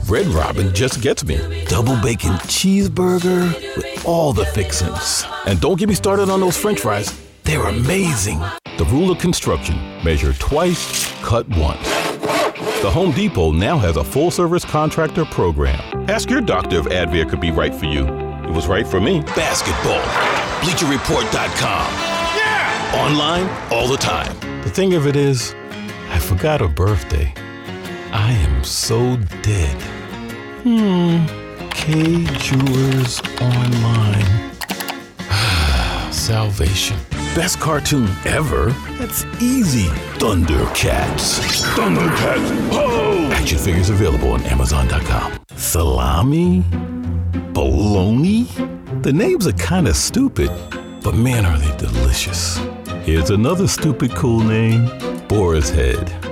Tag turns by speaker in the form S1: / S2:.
S1: Red Robin just gets me. Double bacon cheeseburger with all the fixings. And don't get me started on those French fries. They're amazing. The rule of construction: measure twice, cut once. The Home Depot now has a full-service contractor program. Ask your doctor if Advair could be right for you. It was right for me. Basketball. BleacherReport.com. Yeah! Online all the time. The thing of it is, I forgot her birthday. I am so dead. K Jewelers Online. Salvation. Best cartoon ever? That's easy. Thundercats. Thundercats. Oh! Action figures available on Amazon.com. Salami? Bologna? The names are kind of stupid, but man, are they delicious. Here's another stupid cool name. Boar's Head.